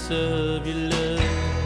seconds of your love.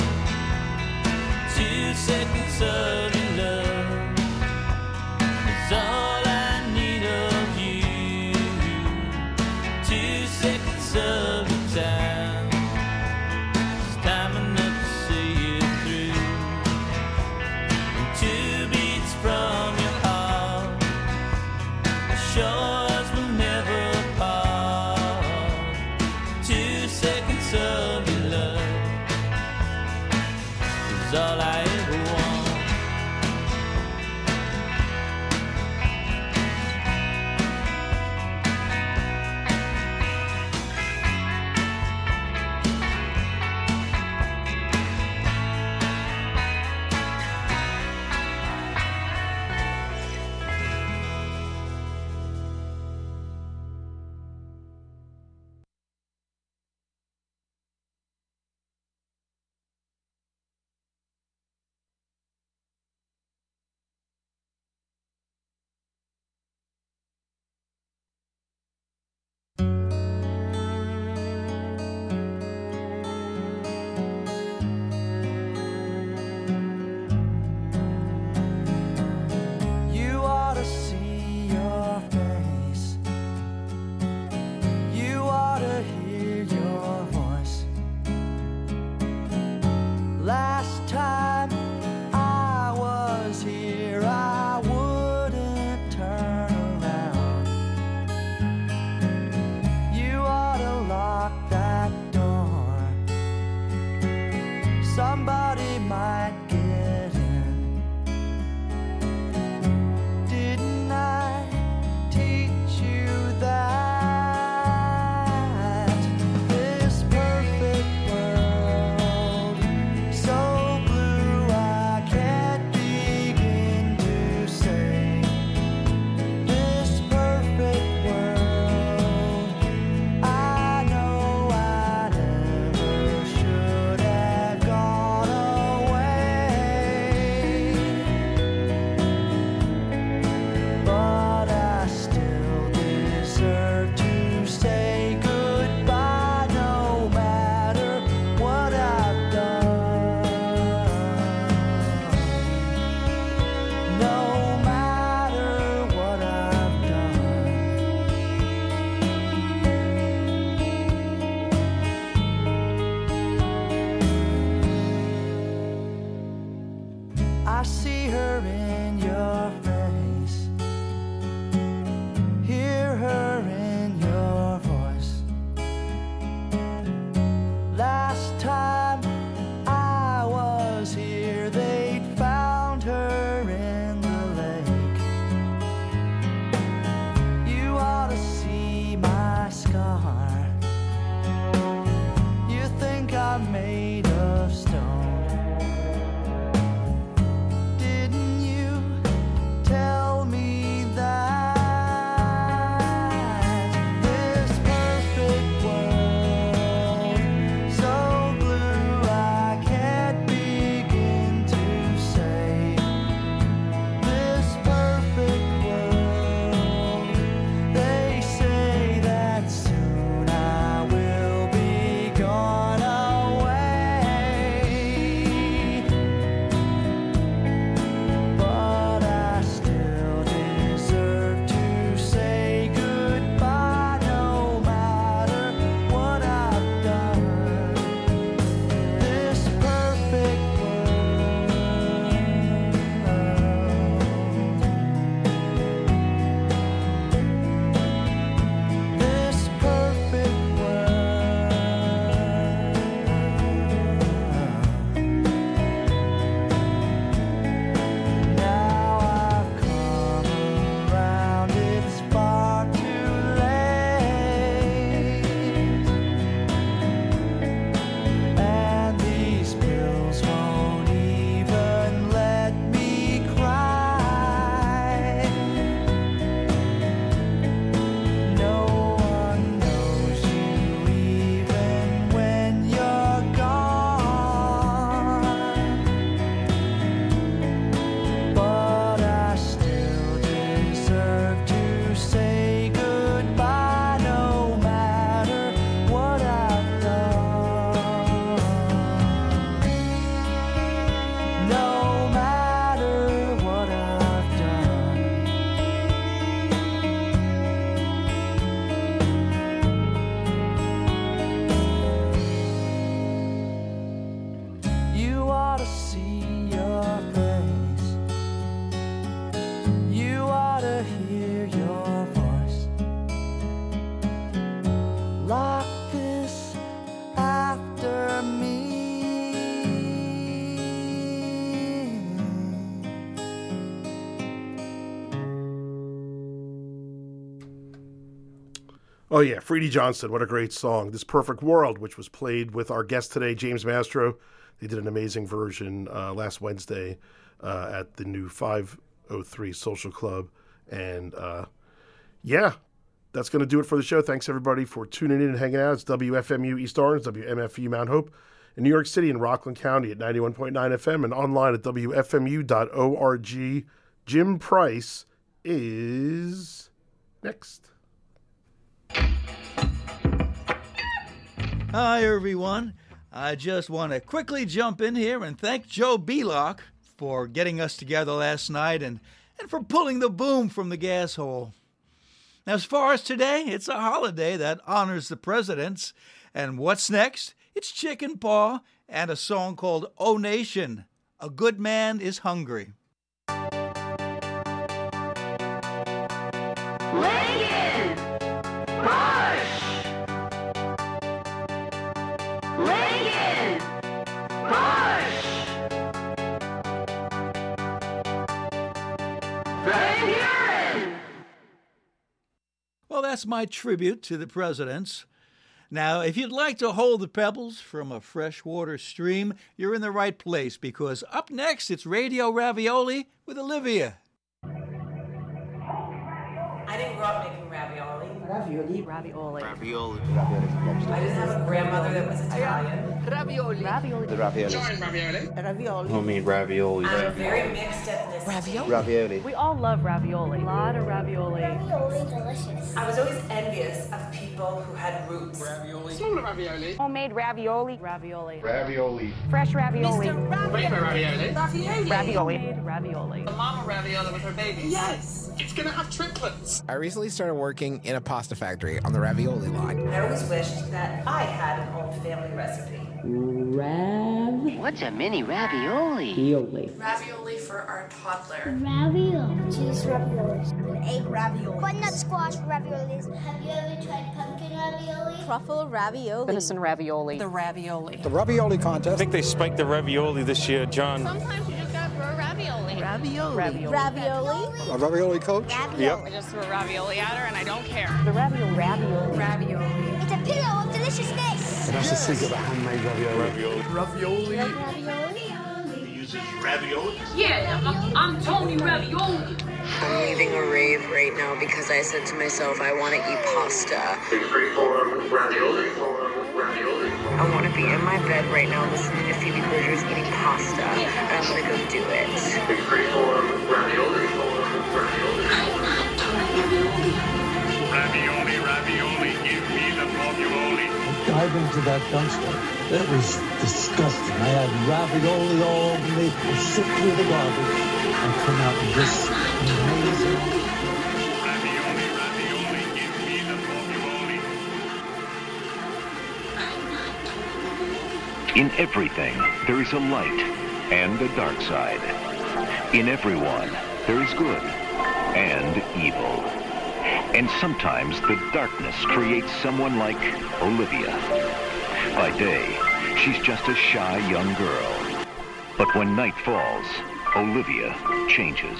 2 seconds of your love is all I need of you. 2 seconds of your time is time enough to see it through. And 2 beats from your heart assure us we'll never part. 2 seconds of your love is all I ever want. You ought to see your face. You ought to hear your voice. Last time I was here, I wouldn't turn around. You ought to lock that door. Somebody might get in. Didn't I teach you that this perfect world, so blue I can't begin to say, this perfect world, I know I never should have gone away. Oh, yeah, Freddie Johnson, what a great song. This Perfect World, which was played with our guest today, James Mastro. They did an amazing version last Wednesday at the new 503 Social Club. And, yeah, that's going to do it for the show. Thanks, everybody, for tuning in and hanging out. It's WFMU East Orange, WMFU Mount Hope in New York City and Rockland County at 91.9 FM and online at WFMU.org. Jim Price is next. Hi, everyone. I just want to quickly jump in here and thank Joe Belock for getting us together last night and for pulling the boom from the gas hole. Now, as far as today, it's a holiday that honors the presidents. And what's next? It's Chicken Paw and a song called "Oh Nation." A good man is hungry. Lincoln! Push! Lincoln! Push! Van Buren! Well, that's my tribute to the presidents. Now, if you'd like to hold the pebbles from a freshwater stream, you're in the right place, because up next, it's Radio Ravioli with Olivia. I didn't grow up making ravioli. Ravioli. Ravioli. Ravioli. I didn't have a grandmother that was Italian. Ravioli. Ravioli. The ravioli. Ravioli. Homemade ravioli. I'm a very mixed ethnicity. Ravioli. Ravioli. We all love ravioli. A lot of ravioli. Ravioli delicious. I was always envious of people who had roots. Smaller ravioli. Homemade ravioli. Ravioli. Ravioli. Fresh ravioli. Paper ravioli. Ravioli. Homemade ravioli. The mama ravioli with her baby. Yes. It's gonna have triplets. I recently started working in a pasta factory on the ravioli line. I always wished that I had an old family recipe. What's a mini ravioli? Ravioli for our toddler. Ravioli. Cheese raviolis. An egg ravioli. Butternut squash raviolis. Have you ever tried pumpkin ravioli? Truffle ravioli. Venison ravioli. The ravioli. The ravioli contest. I think they spiked the ravioli this year, John. Sometimes you just gotta throw ravioli. Ravioli. Ravioli. A ravioli coach? Yep. I just threw a ravioli at her and I don't care. The ravioli. Ravioli. Ravioli. It's a pillow of deliciousness. That's just think of a handmade ravioli. Ravioli. Ravioli. He uses ravioli? Yeah, I'm Tony Ravioli. I'm leaving a rave right now because I said to myself, I want to eat pasta. I want to be in my bed right now listening to Phoebe Bridgers eating pasta. And I'm going to go do it. Ravioli, give me the ravioli. Dive into that dumpster. It was disgusting. I had ravioli all over me. I sit through the garbage and come out with this amazing. Ravioli, give me the ravioli. In everything, there is a light and a dark side. In everyone, there is good and evil. And sometimes the darkness creates someone like Olivia. By day, she's just a shy young girl. But when night falls, Olivia changes.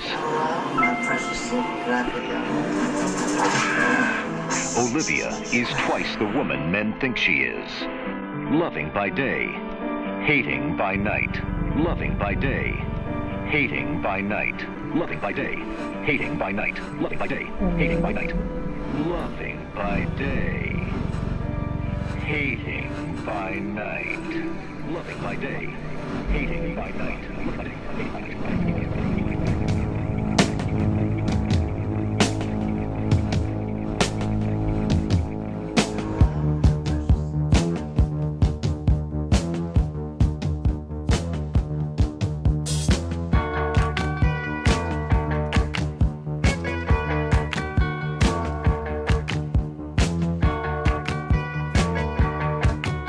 Olivia is twice the woman men think she is. Loving by day, hating by night. Loving by day, hating by night. Loving by day, hating by night. Loving by day, hating by night. Loving by day, hating by night. Loving by day, hating by night. Loving by day, hating by night.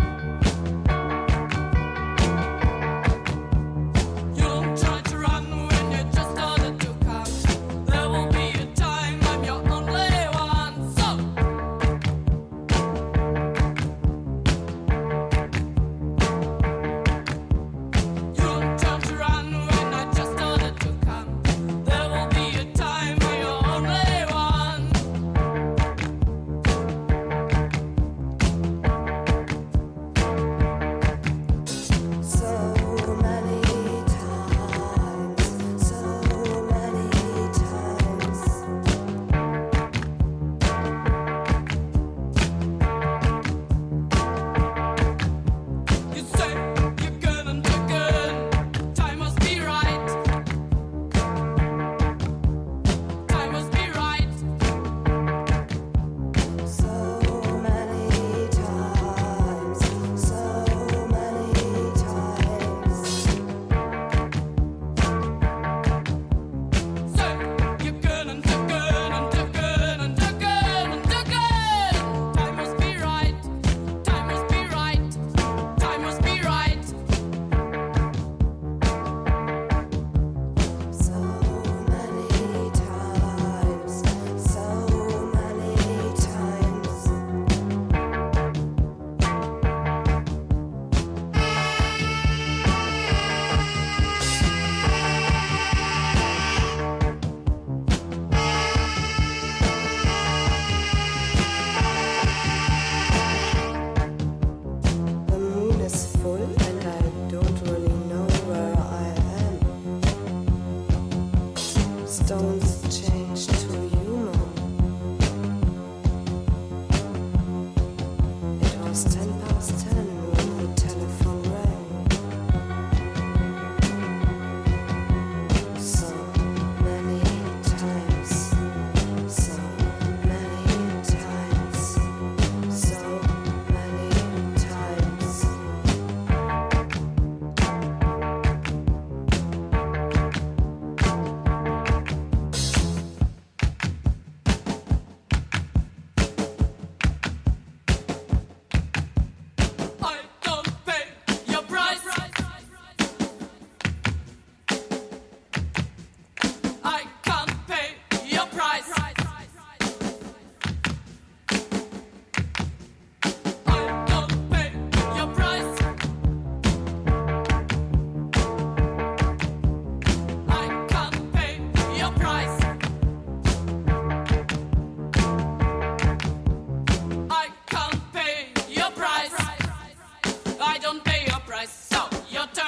You don't try to run away. Your turn.